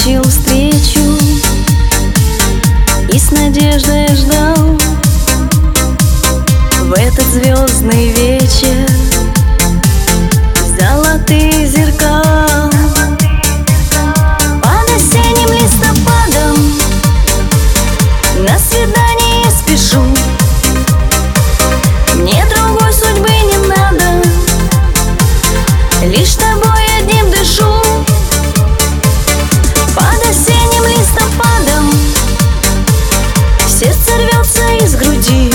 назначил встречу и с надеждой ждал в этот звездный вечер золотых зеркал. Под осенним листопадом на свидание спешу. Мне другой судьбы не надо, лишь тобой одним дышу. Под осенним листопадом сердце рвется из груди.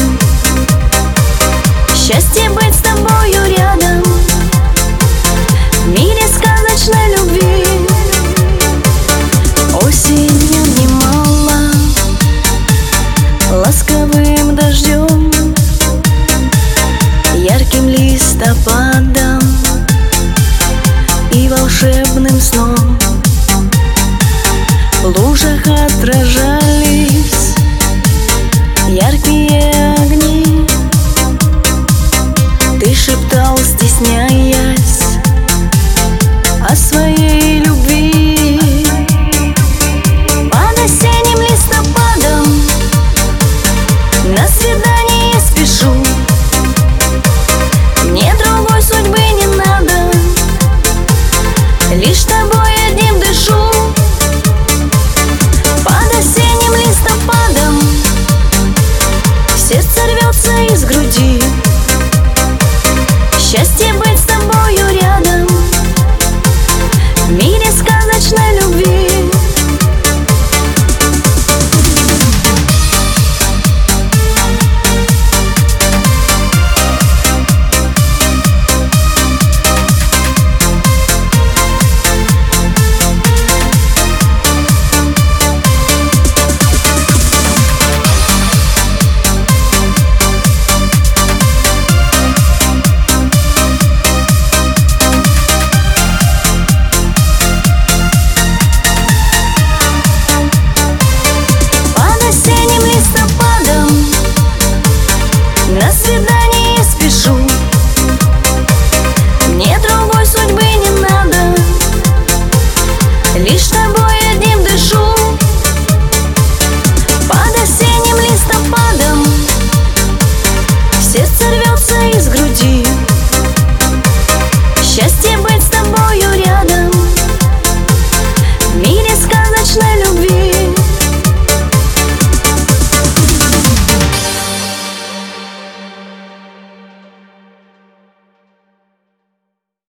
Счастье быть с тобою рядом в мире сказочной любви. Осенью немало ласковым дождем, ярким листопадом и волшебным сном. В лужах отражались яркие огни. Ты шептал, стесняясь, о своей любви. Под осенним листопадом на свидание спешу. Мне другой судьбы не надо, лишь тобой